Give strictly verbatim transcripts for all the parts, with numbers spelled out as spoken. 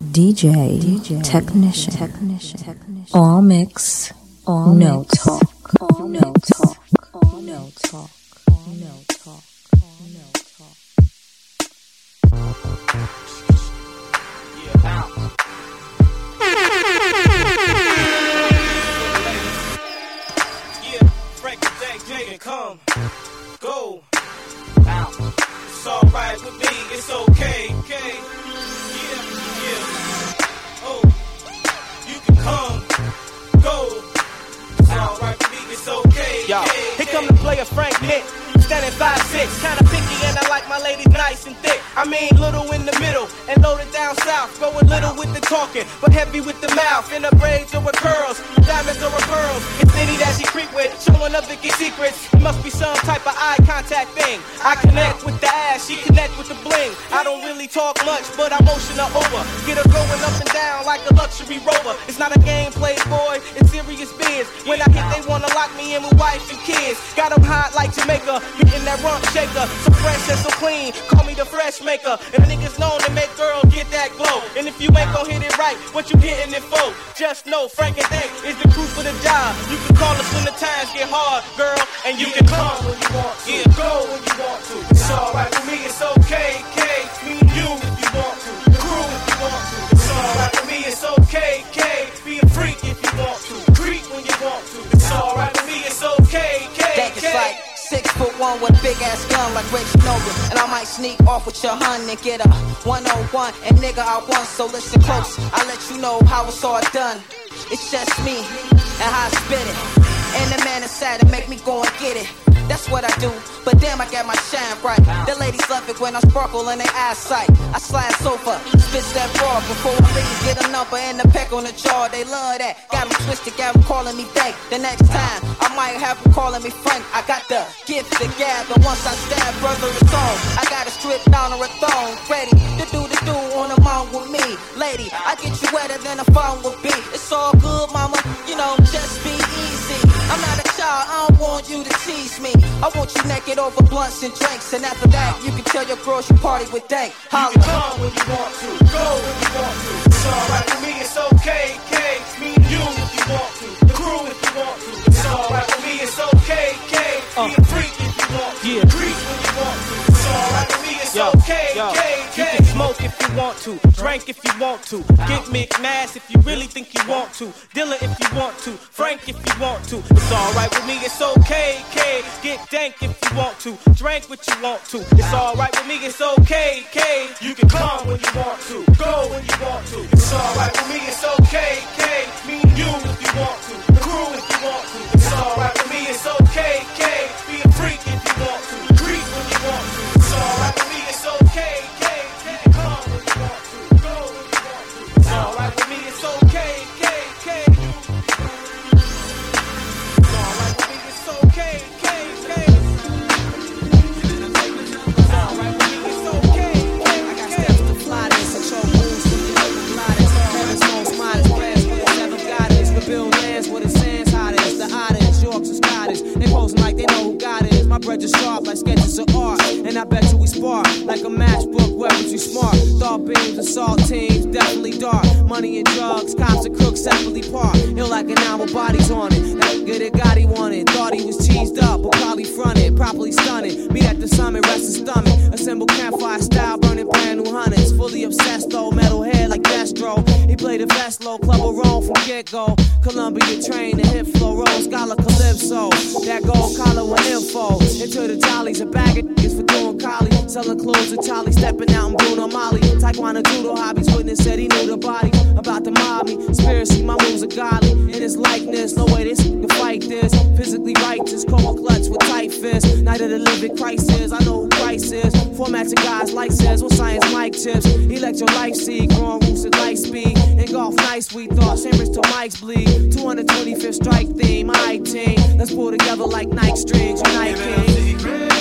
D J, D J Technician, Technician, all mix, all no mix, talk, all no talk, all no talk, all no talk, all no talk. Yeah, bounce. Yeah, Frank and J J can come, go, bounce. It's alright with me, it's okay, okay. Oh, you can come, go. It's alright with me, it's okay. Yo, here come the player Frank Nick. Standing five six, kinda picky and I like my ladies nice and thick. I mean little in the middle and loaded down south. Going little with the talking, but heavy with the mouth. In the braids or with curls, diamonds or with pearls. It's any that she creep with, showing up Vicky secrets. It must be some type of eye contact thing. I connect with the ass, she connect with the bling. I don't really talk much, but I motion her over. Get her going up and down like a luxury rover. It's not a game played, boy, it's serious biz. When I hit, they wanna lock me in with wife and kids. Got them hot like Jamaica, hitting that rump shaker. So fresh and so clean, call me the fresh maker. And niggas known to make girls get that glow. And if you ain't gon' hit it right, what you hitting it for? Just know Frank and Dank is the crew for the job. You can call us when the times get hard, girl, and you yeah, can come when you want to, yeah, go when you want to. It's alright with me, it's okay, K. Me and you if you want to, the crew if you want to. It's alright with me, it's okay, K. Be a freak if you want to, creep when you want to. It's alright with me, it's okay, K. Dank is like six foot one with a big ass gun like Ray Shinobi. And I might sneak off with your hun and get a one oh one. And nigga, I won, so listen close. I let you know how it's all done. It's just me and how I spit it. And the man inside to make me go and get it. That's what I do, but damn, I got my shine bright. The ladies love it when I sparkle in their eyesight. I slide sofa, spits that raw before I leave. Get a number and a peck on the jaw, they love that. Got them twisted, got them calling me Dank. The next time, I might have them calling me Frank. I got the gift to gab, and once I stab, brother, it's on. I got a strip down or a thong, ready to do the do on the mound with me. Lady, I get you wetter than a phone would be. It's all good, mama, you know, just be easy. I'm not a child, I don't want you to tease me. I want you naked over blunts and drinks. And after that, you can tell your girls you party with Dank. You can come when you want to, go when you want to. It's alright with me, it's okay, K. Me and you if you want to, the crew if you want to. It's alright with me, it's okay, K. Be a freak if you want to, yeah. Creep when you want to. It's alright with me, it's yo, okay, yo. K. You can smoke if you want to, drink if you want to, get mixed mass if you really think you want to, Dilla if you want to, Frank if you want to. It's alright with me, it's okay, K. Get dank if you want to, drink what you want to. It's alright with me, it's okay, K. You can come when you want to, go when you want to. It's alright with me, it's okay, K. Me and you if you want to, the crew if you want to. It's alright with me, it's okay, K. Be a freak if you want to, creep when you want to. It's alright with me, it's okay, K. You can come when you want to, go when you want to. It's alright with me, it's okay, K. K. It's alright with me, it's okay, K. K. It's alright with me, it's okay, K. I got steps to fly this, control moves with the open gliders. Heaven's most modest, plans with a seven guidance. The bill lands with the sands hottest, the oddest, Yorks and Scottish. They posing like they know who God is. My bread is sharp like sketches of art. And I bet you we spar like a matchbook, weapons you smart. Thought beams, assault teams, definitely dark. Money and drugs, cops and crooks separately parked. Hill like an hour, bodies on it. That good it got he wanted. Thought he was cheesed up, but probably fronted, properly stunted. Meet at the summit, rest his stomach. Assemble campfire style, burning brand new hundreds. Fully obsessed though, metal head like Destro. He played a vest low, club of Rome from get-go. Columbia train, the hip flow, roll, scholar Calypso. That gold collar with info. Into the jollies, a bag of niggas for doing collie. Selling clothes to Charlie, stepping out and Bruno Molly. Taekwondo judo hobbies, witness said he knew the body. About to mob me, conspiracy, my moves are godly. In his likeness, no way this can fight this. Physically righteous, cold clutch with tight fists. Night of the living crisis, I know who Christ is. Format to guys like says, what science mic chips. Electrolyte seed, growing roots at light speed. Engulf nice, we thought, shivers till mics bleed. two hundred twenty-fifth strike theme, my team. Let's pull together like Nike strings, unite king.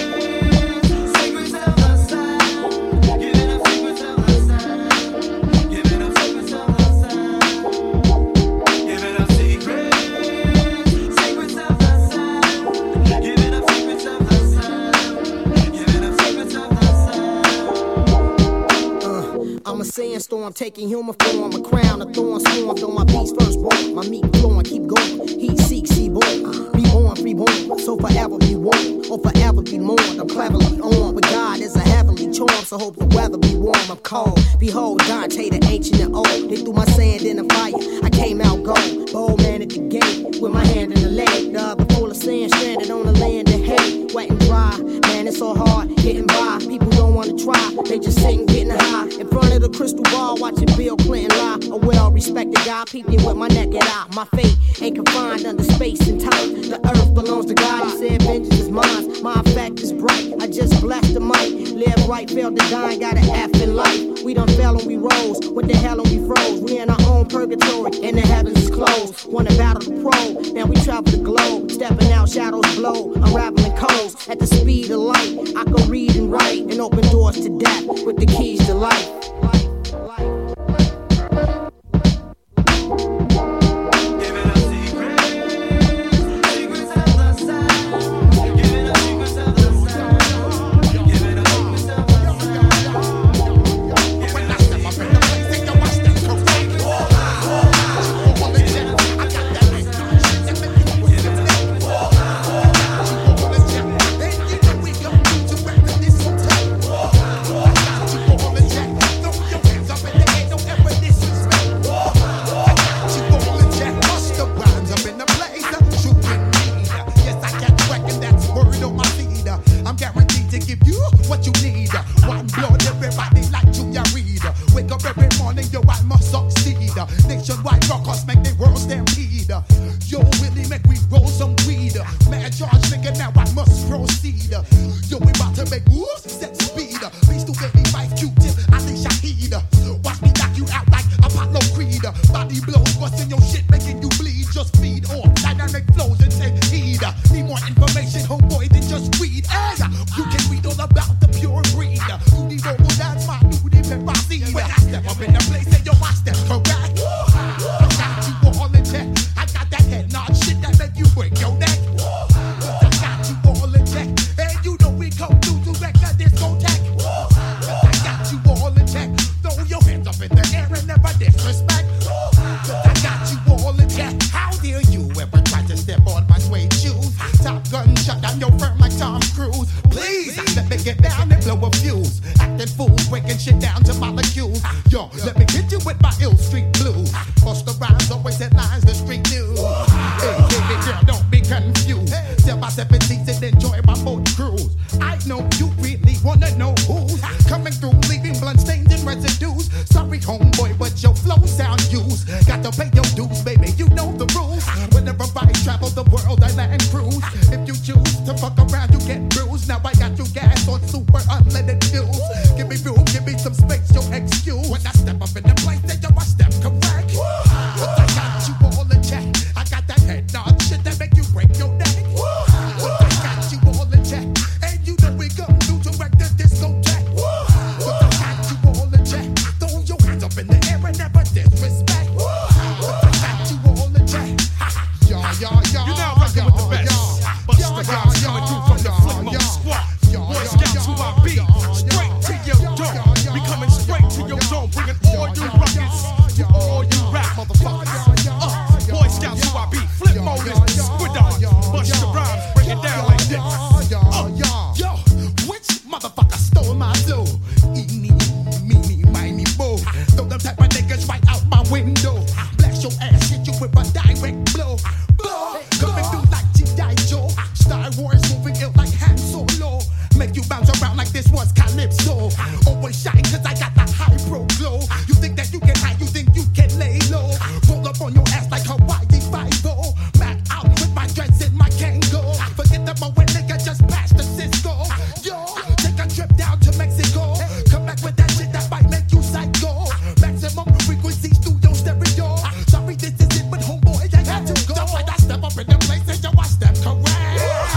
I'm a sandstorm taking human form, a crown, a thorn swarmed on my beats first born. My meat flowing, keep going. Heat seeks, he born. Reborn, freeborn. So forever be warm, or forever be mourned. I'm cleverly on, but God is a heavenly charm, so hope the weather be warm. I'm cold. Behold, Dante the ancient and old. They threw my sand in the fire. I came out gold. Bold man at the gate with my hand in the leg. The other full of sand stranded on the land of hate. Wet and dry, man, it's so hard getting by. People don't wanna try, they just sitting getting high. In front of the crystal ball, watching Bill Clinton lie. A well-respected guy, peeping with my naked eye. My fate ain't confined under space and time. The earth belongs to God, he said vengeance is mine. My effect is bright, I just blessed the mic. Live right, failed to die, got an F in life. We done fell and we rose, what the hell and we froze. We in our own purgatory, and the heavens is closed. Wanna battle the pro, now we travel the globe. Stepping out, shadows blow, unraveling codes. At the speed of light, I can read and write, and open doors to death with the keys to life.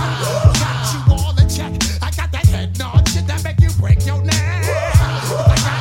Got you all in check. I got that head nod shit that make you break your neck.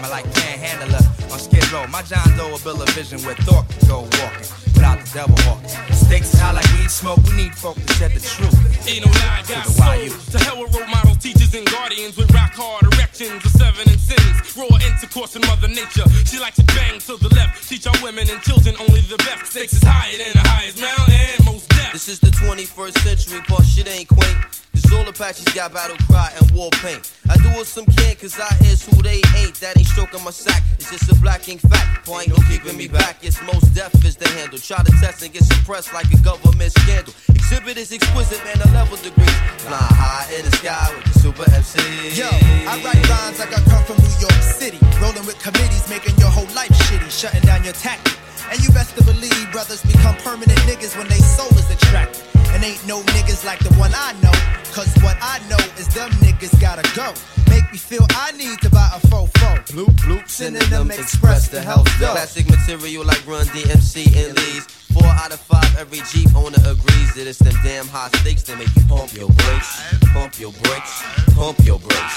hammer like Panhandler on Skid Row. My John Doe a bill of vision where thought could go walking without the devil walking. Stakes is high like weed smoke. We need folk to shed the truth. Ain't no lie, got soul. To hell with role models, teachers, and guardians with rock hard erections of seven and sins. Raw intercourse in Mother Nature. She likes to bang to the left. Teach our women and children only the best. Stakes is higher than the highest mountain and most depth. This is the twenty-first century, boss shit ain't quaint. Cause all Apaches got battle cry and war paint. I do what some can cause I is who they ain't. That ain't stroking my sack, it's just a black ink fact. Boy, ain't no keeping me back, it's most deaf is the handle. Try to test and get suppressed like a government scandal. Exhibit is exquisite, man, the level degrees. Fly high in the sky with the super M C. Yo, I write rhymes like I come from New York City. Rolling with committees, making your whole life shitty. Shutting down your tactic. And you best to believe brothers become permanent niggas when they soul is attracted. And ain't no niggas like the one I know. Cause what I know is them niggas gotta go. Make me feel I need to buy a fofo. Bloop, bloop, Synonym Express the health dough. Classic material like Run D M C and Lee's. Four out of five, every Jeep owner agrees that it's them damn high stakes that make you pump your brakes. Pump your brakes. Pump your brakes.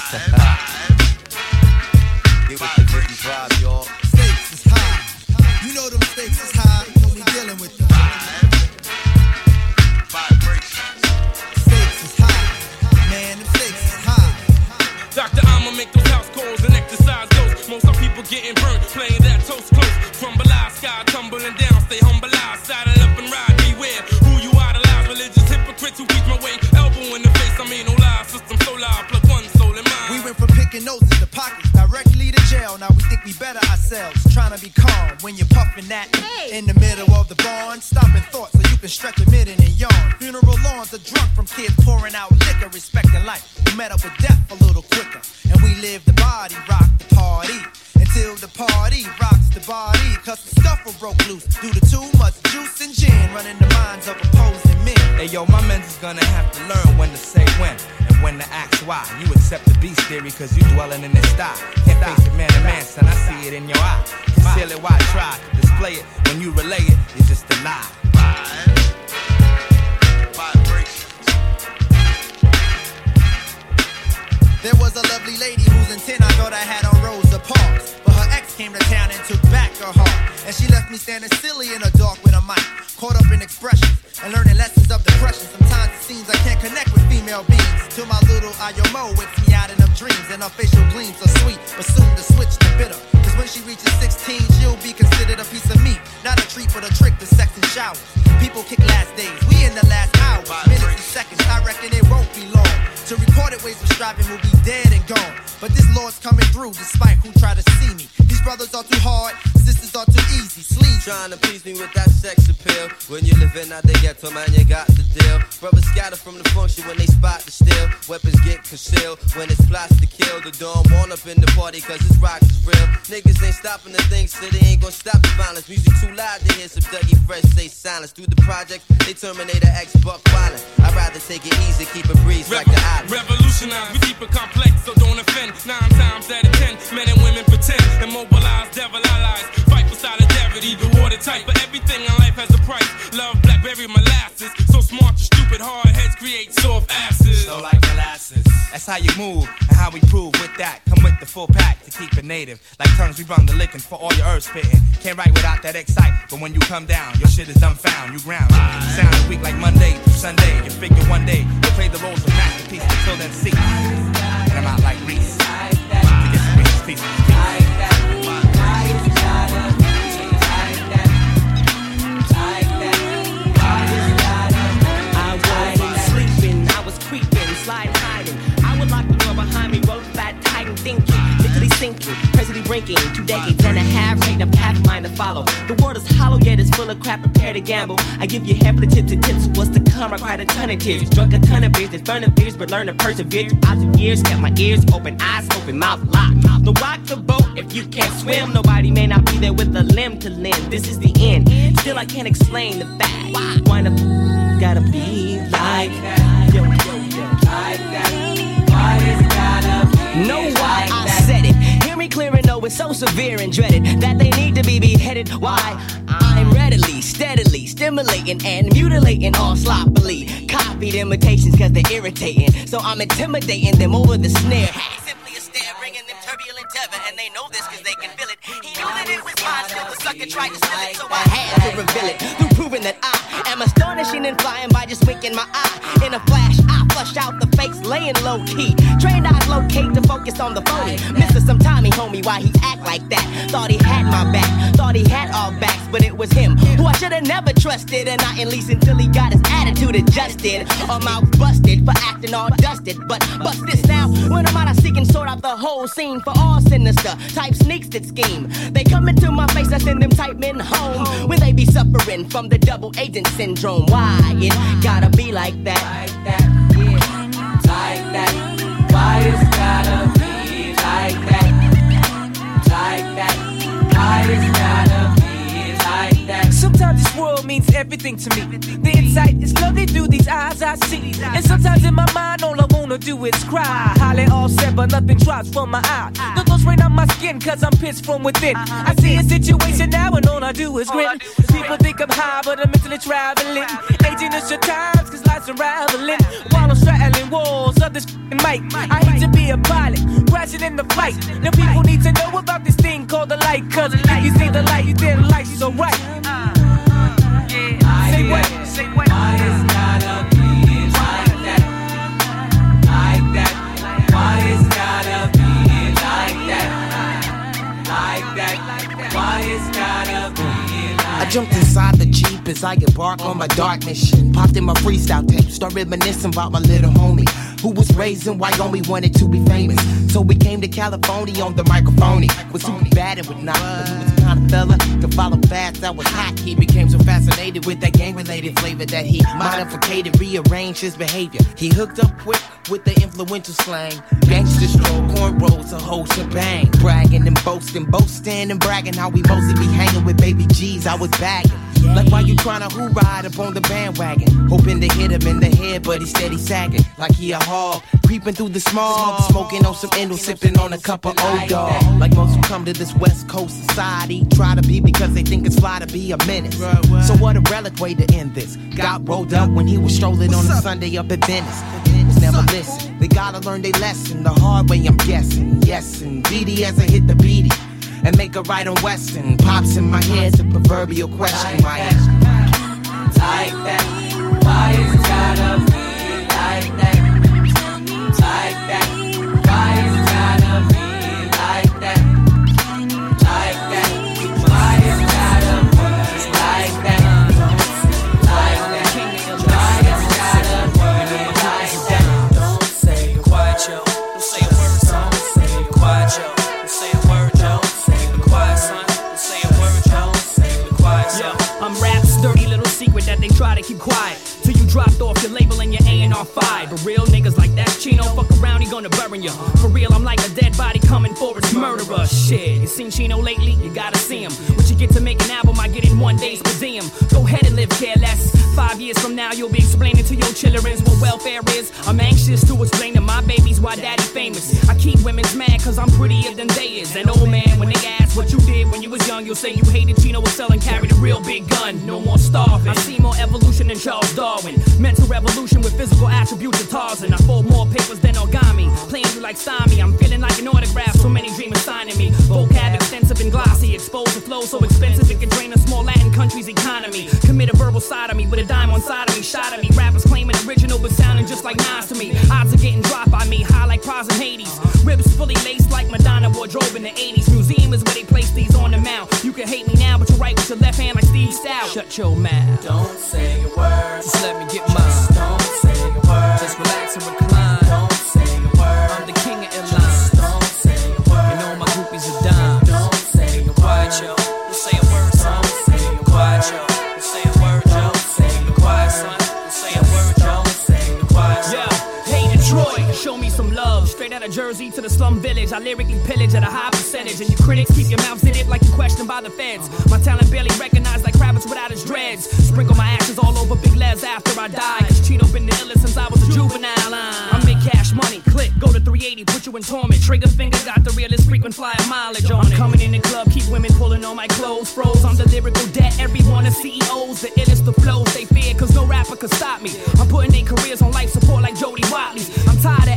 Give it the fifty-five, y'all. Stakes is high. You know them stakes is high when we dealing with them. Stakes is high. Man, them stakes is high. Doctor, I'ma make those house calls and exercise those. Most of people getting burnt, playing that toast close. From below, sky tumbling down, stay humble, saddle up and ride, beware who you idolize. Religious hypocrites who reach my way, elbow in the face. I mean, no lie, system so loud, plug one soul in mine. We went from picking noses to pockets, directly to jail. Now we think we better ourselves, trying to be calm when you're puffing that hey. In the middle of the barn. Stopping thoughts so you can stretch a minute and yawn. Funeral lawns are drunk from kids pouring out liquor, respecting life. We met up with death a little quicker, and we live the body, rock the party. Until the party rocks the body, cause the scuffle broke loose due to too much juice and gin running the minds of opposing men. Hey yo, my men's is gonna have to learn when to say when and when to ask why. You accept the beast theory cause you dwelling in this style. Can't face it man to man, son, I see it in your eye. Conceal it, why try to display it? When you relay it, it's just a lie. There was a lovely lady whose intent I thought I had on Rosa Parks, but her ex came to town and took back her heart. And she left me standing silly in the dark with a mic, caught up in expressions and learning lessons of depression. Sometimes it seems I can't connect with female beings, till my little Ayomo wakes me out in them dreams. And her facial gleams are sweet, but soon to switch to bitter. Cause when she reaches sixteen, she'll be considered a piece of meat, not a treat for the trick, the sex and showers. People kick last days, we in the last hours, minutes and seconds. I reckon it won't be long. To recorded ways of striving will be dead and gone. But this Lord's coming through despite who try to see me. These brothers are too hard, sisters are too easy. Sleazy. Trying to please me with that sex appeal. When you living out the ghetto, man, you got the deal. Brothers scatter from the function when they spot the steal. Weapons get concealed when it's plots to kill. The dawn born up in the party cause this rock is real. Niggas ain't stopping the things so they ain't gonna stop the violence. Music too loud to hear some Dougie Fresh say silence. Through the project, they terminate an ex-buck violent. I'd rather take it easy, keep it breeze like the island. Revolutionize, we keep it complex, so don't offend. Nine times out of ten, men and women pretend. Immobilize, devil allies, fight for solidarity, the watertight. But everything in life has a price. Love blackberry molasses, so smart you stupid hard heads create soft asses. So like molasses, that's how you move and how we prove with that. Come with the full pack to keep it native. Like tongues, we run the licking for all your earth spitting. Can't write without that excite, but when you come down, your shit is dumbfound, you ground. Sound weak like Monday through Sunday. You figure one day you'll play the roles of masterpiece until then see. And I'm out like Reese to get some Reese's Pieces. Presently ranking two decades and a half, ain't a path of mine to follow. The world is hollow, yet it's full of crap, prepare to gamble. I give you half the tips and tips, what's to come, I cried a ton of tears. Drunk a ton of beers, there's burning fears, but learn to persevere. Throughout the years, kept my ears open, eyes open, mouth locked. No rock the boat if you can't swim. Nobody may not be there with a limb to limb. This is the end, still I can't explain the fact. Why? Why the gotta be like that? Yo, yo, yo, like that. Why is gotta be no, why I said it. Hear me clear and know it's so severe and dreaded that they need to be beheaded. Why? I'm readily, steadily stimulating and mutilating all sloppily. Copied imitations cause they're irritating, so I'm intimidating them over the snare. Simply a stare, bringing them turbulent forever, and they know this cause they can feel it. He knew that it was mine, still the sucker tried to steal it, so I had to reveal it through proving that I am astonishing and flying by just winking my eye. In a flash, I flush out the fakes, laying low key. Trained eyes locate to focus on the phony. Missing some timing, homie, why he act like that? Thought he had my back, thought he had all backs, but it was him who I should've never trusted, and not at least until he got his attitude adjusted. Or mouth busted for acting all dusted. But bust this now, when I'm out, I seek and sort out the whole scene for all sinister type sneaks that scheme. They come into my face, I send them type men home when they be suffering from the double agent syndrome. Why it gotta be like that? Like that, yeah. Like that. Why it's gotta be like that? Like that. Why it's gotta be like that? Sometimes this world means everything to me. The insight is lovely through these eyes I see. And sometimes in my mind all I wanna do is cry. Holly all said but nothing drops from my eye. The thoughts rain on my skin cause I'm pissed from within. I see a situation now and all I do is grin. People think I'm high but I'm mentally traveling. Aging us your times cause life's unraveling. While I'm straddling walls of this f***ing mic. I hate to be a pilot, crashing in the flight. Now people need to know about this thing called the light. Cause if you see the light then life's so right. Say what? Say what? Why it's gotta be like that? Like that. Why it's gotta be like that? Like that. Why it's gotta be like that? I jumped inside the Jeep as I embark on my dark mission. Popped in my freestyle tape, start reminiscing about my little homie who was raised in Wyoming, wanted to be famous. So we came to California on the microphone. He was super bad and whatnot, but he was the kind of fella to follow fast. That was hot. He became so fascinated with that gang-related flavor that he modified, rearranged his behavior. He hooked up quick with the influential slang. Gangsters stroll, cornrows, a whole shebang. Bragging and boasting, boasting and bragging how we mostly be hanging with baby G's. I was bagging. Like why you tryna who ride up on the bandwagon? Hoping to hit him in the head, but he steady sagging. Like he a hog, creeping through the smog. Smoking on some Endo, sipping on a cup of old dog. Like most who come to this West Coast society, try to be because they think it's fly to be a menace. So what a relic way to end this. Got rolled up when he was strolling on a Sunday up at Venice. Never listen, they gotta learn their lesson the hard way, I'm guessing. Yes, and B D as I hit the beady and make a right on Western. Pops in my head, the proverbial question. Why like that? Why it's gotta be like that? Like that? Why it's gotta be like that? Like that? Why it's gotta be like that? Like that? Why it's gotta be like that? Don't say it quiet, yo. Don't say a word, son. Don't say it quiet, yo. Don't say a word, yo. Keep it quiet, son. Don't say a word, yo. Keep it quiet, yo. I'm rap's dirty little secret that they try to keep quiet till you dropped off your label and your A and R five. But real niggas like that Chino, fuck around, he gonna burn you. For real, I'm like a dead body coming for its murderer. Shit, you seen Chino lately? You gotta see him. What you get to make an album, I get in one day's museum. Go ahead and live careless. Five years from now, you'll be explaining to your children what welfare is. I'm anxious to explain to my babies why daddy famous. I keep women's mad cause I'm prettier than they is. And old man, when they ask what you did when you was young, you'll say you hated Chino was selling, carried a real big gun. No more starving. I see more evolution than Charles Darwin. Mental revolution with physical attributes of Tarzan. I fold more papers than origami. Playing you like Stymie. I'm feeling like an autograph. So many dreamers signing me. Vocab extensive and glossy. Exposed to flow so expensive it can drain a small Latin country's economy. Commit a verbal sodomy with a dime on side of me. Shot at me. Rappers claiming original but sounding just like Nas to me. Odds are getting dropped by me. High like prize in Hades. Ribs fully laced like Madonna wardrobe in the eighties. Museum is where they place these on the mount. You can hate me now but you write with your left hand like Steve Stout. Shut your mouth. Don't say a word. Just let me get mine. Don't say a word. Just relax and recline. Don't say a word. I'm the king of airlines. Don't say a word. You know my groupies are dime. Don't say a word. Quiet, yo. Don't say a word, son. Don't say a quiet, yo. Don't say a word, yo. Don't say a quiet, son. Don't say a word, yo. Don't say a quiet, son. Yeah. Hey Detroit, show me some love. Straight out of Jersey to the slum village. I lyrically pillage at a high percentage. And you critics keep your mouths in it like you're questioned by the feds. My talent barely recognized like Kravitz without his dreads. Sprinkle my ashes all over Big Les after I die. Cause Chino been the illest since I was a juvenile. I make cash money, click, go to three eighty, put you in torment. Trigger finger got the realest frequent flyer mileage on it. I'm coming in the club, keep women pulling on my clothes. Froze on the lyrical debt, everyone is C E Os. The illest the flows they fear cause no rapper could stop me. I'm putting their careers on life support like Jody Watley. I'm tired of S-curls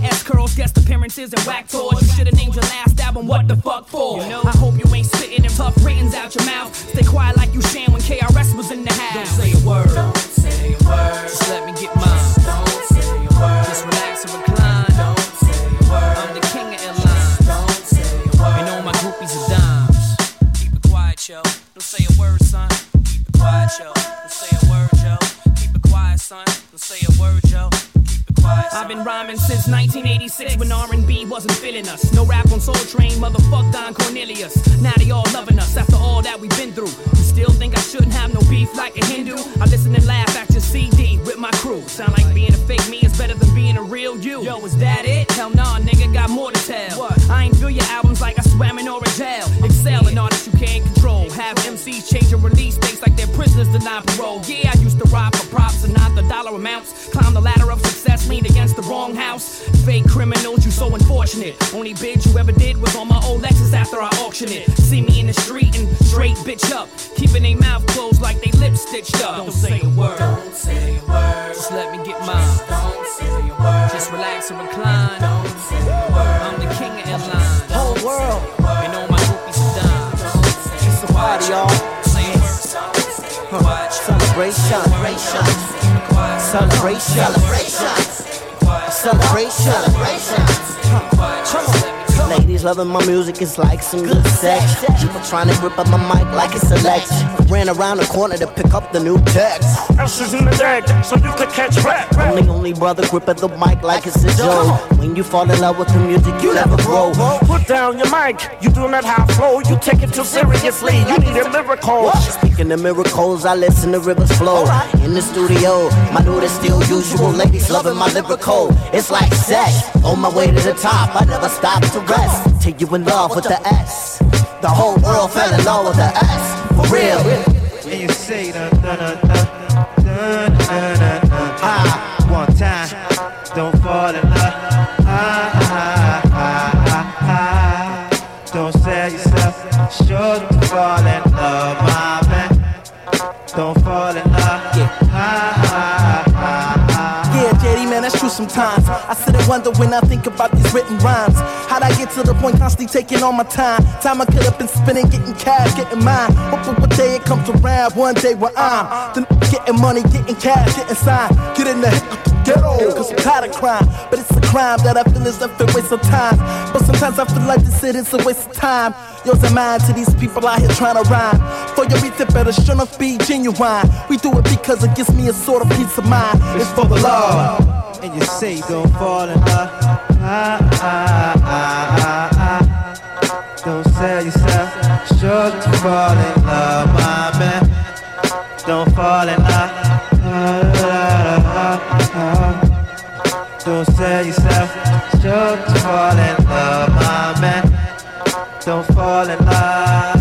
tours, guest appearances, and whack tours. You should've named your last album What the Fuck For. You know? I hope you ain't spitting them tough ratings out your mouth. Stay quiet like you Shan when K R S was in the house. Don't say a word. Don't say a word. Just let me get mine. Don't say a word. Just relax and recline. Don't say a word. I'm the king of airlines. Don't say a word. And all my groupies are dimes. Keep it quiet, yo. Don't say a word, son. Keep it quiet, yo. Don't say a word, yo. Keep it quiet, son. Don't say a word, yo. I've been rhyming since nineteen eighty-six when R and B wasn't feeling us. No rap on Soul Train, motherfuck Don Cornelius. Now they all loving us after all that we've been through. You still think I shouldn't have no beef like a Hindu? I listen and laugh at your C D with my crew. Sound like being a fake me is better than being a real you. Yo, is that it? Hell nah, nigga, got more to tell. What? I ain't feel your albums like I swam in orange hell. Excel in artists you can't control. Have M Cs changing release dates like they're prisoners denied parole. Yeah, I used to rob for props and not the dollar amounts. Climb the ladder of success, lean against the wrong house. Fake criminals, you so unfortunate. Only bitch you ever did was on my old Lexus after I auctioned it. See me in the street and straight bitch up, keeping they mouth closed like they lips stitched up. Don't say a word. Don't say a word. Just let me get mine. Don't say a word. Just relax and recline. Don't say a word. I'm the king of airlines. Whole world. And all my groupies are dimes. It's a party, y'all. Say a word. Huh. Celebration. Celebration. Celebration. Celebration. Celebration. Ladies loving my music, it's like some good sex. People trying to grip up my mic like it's a Lex. Ran around the corner to pick up the new text. Elsie's in the deck, so you could catch rap. I'm the only brother gripping the mic like it's a joke. When you fall in love with the music, you never grow. Put down your mic, you do not have flow. You take it too seriously, you need a miracle. Speaking of miracles, I listen to rivers flow. In the studio, my dude is still usual. Ladies loving my lyrical, it's like sex. On my way to the top, I never stop to rest. Till you in love with the S. The whole world fell in love with the S. For real. And you say dun dun dun dun dun dun dun dun. Ah, one time, don't fall in love. Ah, ah, ah, ah, ah. Don't sell yourself, sure to fall in love, my man. Don't fall in love. Yeah. Ah, ah, ah, ah. Yeah, J D, man, that's true sometimes. I sit and wonder when I think about these written rhymes. How'd I get to the point constantly taking all my time? Time I could have been spending, getting cash, getting mine. Hoping one day it comes around, one day where I'm the getting money, getting cash, getting signed. Get in the ghetto, cause I'm tired of crime. But it's a crime that I feel is a waste of time. But sometimes I feel like this shit is a waste of time. Yours and mine to these people out here trying to rhyme. For your beat, it better sure enough be genuine. We do it because it gives me a sort of peace of mind. It's for the love. And you say don't fall in love. Ah, ah, ah, ah, ah. Don't sell yourself, sure to fall in love, my man. Don't fall in love. Ah, ah, ah, ah. Don't sell yourself, sure to fall in love, my man. Don't fall in love.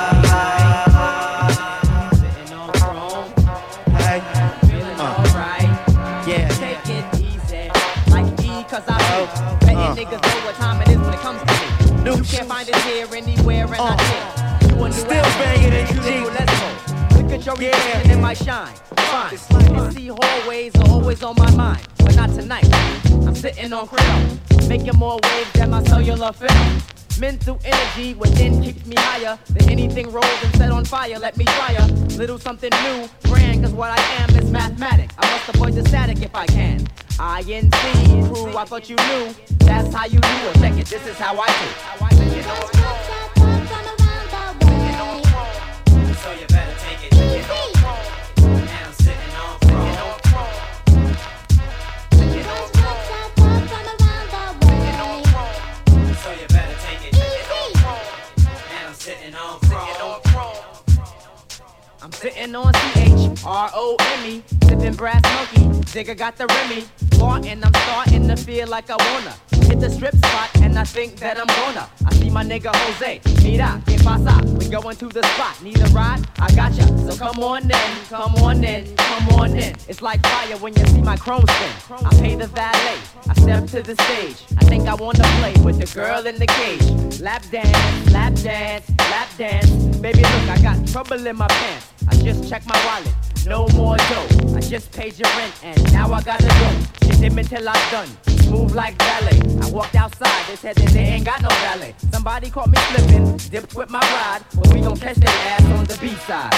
Sitting on chrome, Hey, feeling uh, alright. yeah. Take it easy, like E, cause I hate. Betting uh. niggas know what time it is when it comes to me. You can't find it here, anywhere, and I can't. You a new Still album, banging it, you G. little, let's go. Look at your reflection in my shine. Fine. You see hallways are always on my mind, but not tonight. I'm sitting on cradle, making more waves than my cellular film. Mental energy within keeps me higher than anything rolled and set on fire. Let me try a little something new, brand, cause what I am is mathematic. I must avoid the static if I can. I N C crew, I thought you knew. That's how you do it. Check it, this is how I do. How I do. You know it's wrong. You know it's wrong. So you better take it. You know it's wrong. Now I'm sitting on throne. You know it's wrong. You know it's wrong. You know it's wrong. So you better take it. You know it's wrong. Now I'm sitting on throne. I'm sitting on C H R O M E, sipping brass monkey. Digga got the Remy, and I'm starting to feel like I wanna hit the strip spot, and I think that I'm gonna. I see my nigga Jose, mira, que pasa? We going to the spot, need a ride? I got ya, so come on in, come on in, come on in. It's like fire when you see my chrome spin. I pay the valet, I step to the stage. I think I wanna play with the girl in the cage. Lap dance, lap dance, lap dance. Baby, look, I got trouble in my pants. I just checked my wallet, no more dough. I just paid your rent and now I gotta go. Hit him until I'm done. smooth like ballet. I walked outside, they said that they ain't got no valet. Somebody caught me slipping, dipped with my ride, but we gon' catch their ass on the B-side.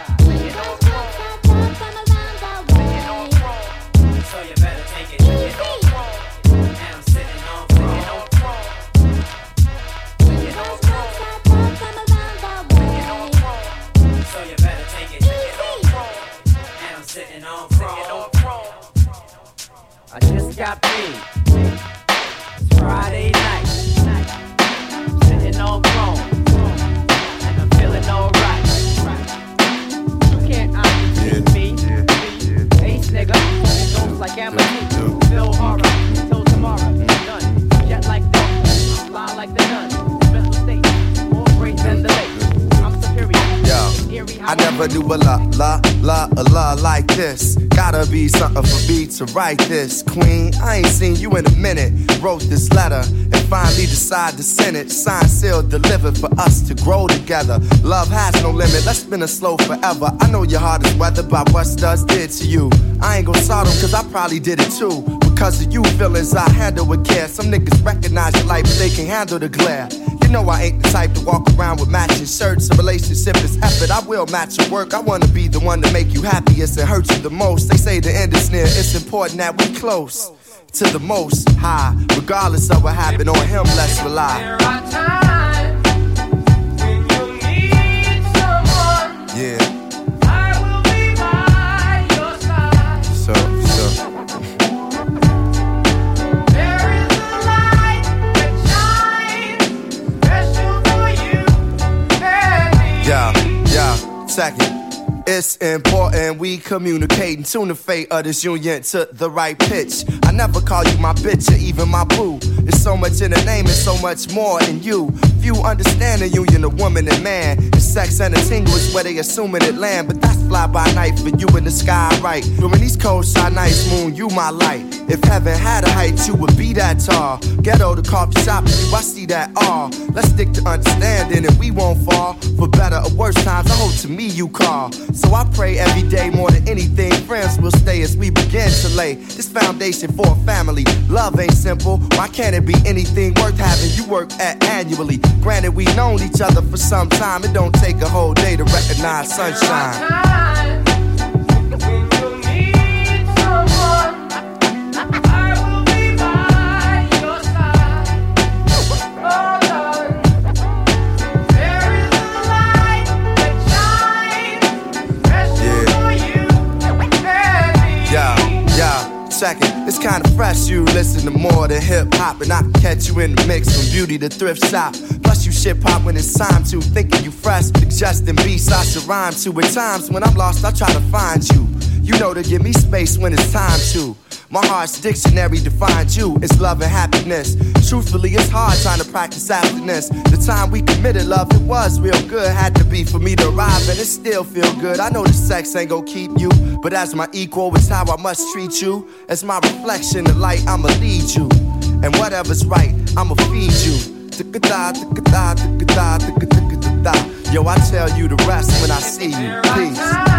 So you better take it, take it on chrome. And I'm sitting on chrome. So you better take it, take it on chrome. And I'm sitting on chrome. I just got paid. It's Friday night. Sitting on chrome. And I'm feeling alright. You can't argue with me. Ace nigga. It goes like Amity. Feel horror. Till tomorrow. Done. Jet like that. Fly like the nun. Mental state. More great than the lake. I'm superior. I never knew a la, la, la, a la like this. Gotta be something for me to write this. Queen, I ain't seen you in a minute. Wrote this letter and finally decided to send it. Signed, sealed, delivered for us to grow together. Love has no limit, let's spin it slow forever. I know your heart is weathered by what studs did to you. I ain't gon' sort them cause I probably did it too. Because of you feelings I handle with care. Some niggas recognize your life but they can't handle the glare. You know I ain't the type to walk around with matching shirts. A relationship is effort, I will match your work. I wanna be the one to make you happiest and hurt you the most. They say the end is near, it's important that we close to the most high. Regardless of what happened on him, let's rely. There are times when you need someone. Yeah. I will be by your side. So, so. There is a light that shines special for you and me. Yeah, yeah, second. It's important we communicate and tune the fate of this union to the right pitch. I never call you my bitch or even my boo. There's so much in the name and so much more in you. Few understand the union of woman and man. And sex and a tingle is where they assuming it land. But that's fly by night for you in the sky, right? During these cold shy nights, moon, you my light. If heaven had a height, you would be that tall. Ghetto the coffee shop, you, I see that all. Let's stick to understanding and we won't fall. For better or worse times, I hope to me you call. So I pray every day more than anything, friends will stay as we begin to lay this foundation for a family. Love ain't simple, why can't it be anything worth having you work at annually? Granted, we've known each other for some time, it don't take a whole day to recognize sunshine. Second, it's kinda fresh, you listen to more than hip-hop. And I can catch you in the mix from beauty to thrift shop. Plus you shit pop when it's time to. Thinking you fresh, suggesting beats I should rhyme to. At times when I'm lost, I try to find you. You know to give me space when it's time to. My heart's dictionary defines you, it's love and happiness. Truthfully, it's hard trying to practice happiness. The time we committed love, it was real good. Had to be for me to arrive, and it still feel good. I know the sex ain't gon' keep you, but as my equal, it's how I must treat you. As my reflection, the light, I'ma lead you. And whatever's right, I'ma feed you. Yo, I tell you the rest when I see you. Peace.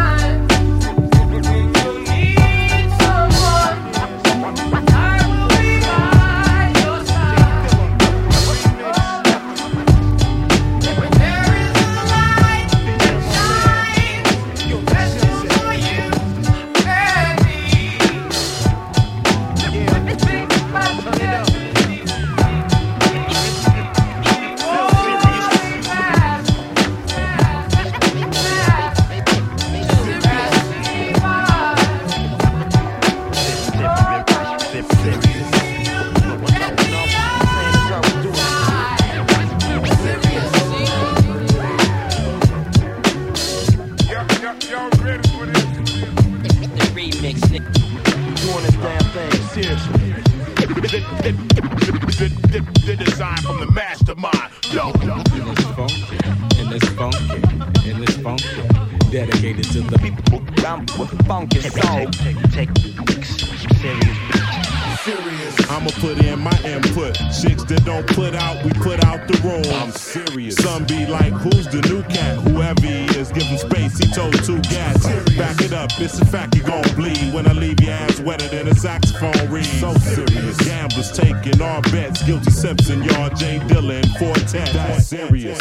The design from the mastermind. Yo, yo. And it's funky, and it's funky, and it's funky. Dedicated to the people. I'm with funky soul. Take, take, take serious. Serious. I'ma put in my input. Chicks that don't put out, we put out the room. I'm serious. Some be like, who's the new cat? Whoever he is, give him space. He told two gats. Back it up, It's a fact you gon' bleed when I leave your ass wetter than a saxophone reed. So serious. Gamblers taking our bets. Guilty Simpson, y'all J Dilla and Fortet. That's serious.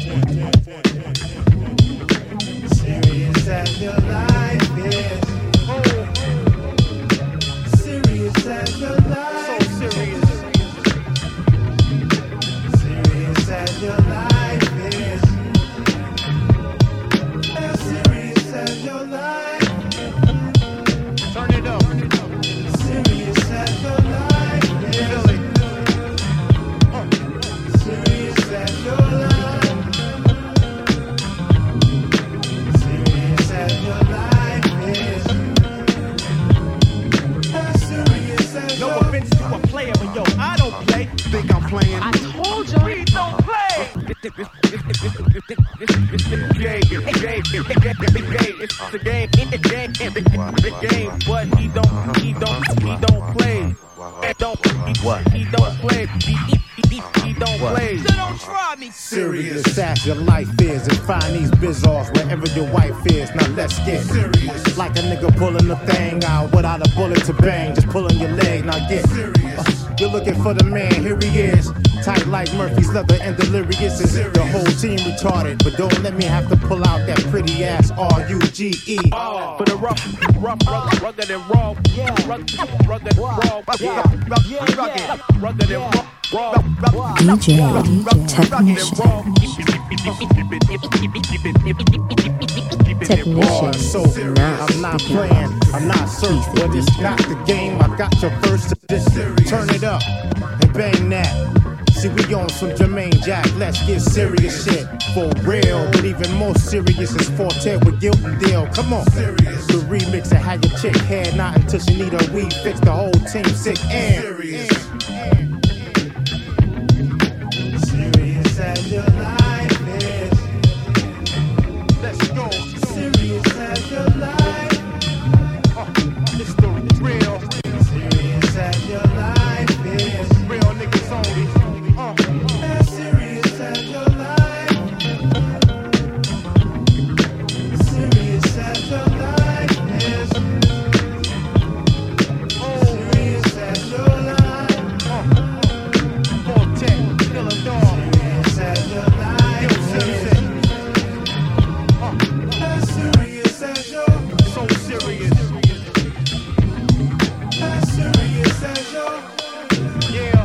Serious as your life is. Serious as your life. So serious. Serious as your life is. As serious as your life. Turn it up. Serious as your life is. Uh. Serious as your life. Serious as your life is. As serious as no your offense to a player, but yo, I don't play. Think I'm playing? I told you we don't play. It's the game, it's the game, the game, but he don't, he don't, he don't play. He don't, he don't play. He, he, he, he don't play. So don't try me. Serious as your life is, and find these biz-offs wherever your wife is. Now let's get serious. Like a nigga pulling the thing out without a bullet to bang, just pulling your leg. Now get serious. Uh, you're looking for the man, here he is. Tight like Murphy's leather and delirious is the whole team retarded. But don't let me have to pull out that pretty ass R U G E. Oh, for the rough, rough, rugged, rugged and raw. Yeah, rugged, rugged, raw. Yeah, rugged, rugged, rugged and raw. D J, Technician. Technician. So I'm not playing, I'm not searching, but it's not the game. I got your first edition. Turn it up and bang that. See, we on some Jermaine Jack, let's get serious shit. For real, but even more serious is Fortet with Guilt and Deal. Come on, serious. The remix that had your chick head not until she need a weed fix. The whole team sick and serious. Serious as your life is. Let's go. Serious as your life. Uh, it's the real. Serious as your life is. Real niggas only. As serious as your life. Serious as your life is. Serious as your life. Fortet, Illinois. Serious as your life is. As serious as your. So serious. As serious as your. Yeah.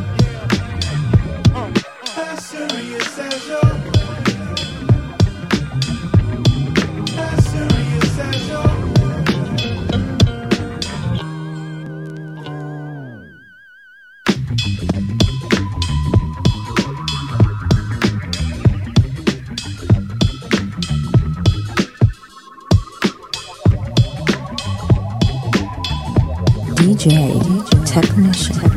As serious as your. As serious as your. D J, Technician.